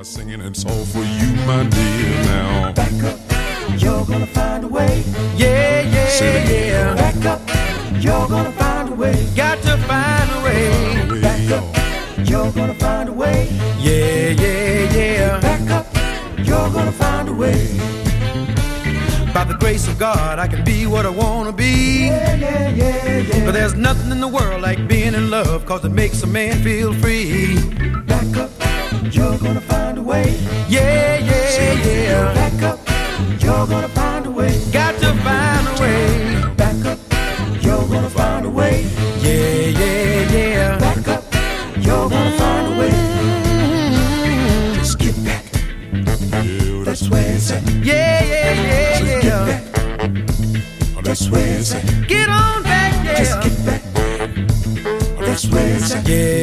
singing, it's all for you, my dear. Now back up, you're gonna find a way. Yeah, yeah, yeah. Back up, you're gonna find a way. Got to find a way. Back up, you're gonna find a way. Yeah, yeah, yeah. Back up, you're gonna find a way. By the grace of God, I can be what I wanna be. Yeah, yeah, yeah, yeah. But there's nothing in the world like being in love, 'cause it makes a man feel free. Back up, you're gonna find a way. Yeah, yeah, yeah. Back up, you're gonna find a way. Got to find a way. Back up, you're gonna find a way. Yeah, yeah, yeah. Back up, you're gonna find a way. Just get back. That's where it's at. Yeah, yeah, yeah, yeah. Get back. That's where it's at. Get on back, yeah. Just get back. That's where it's at. Yeah,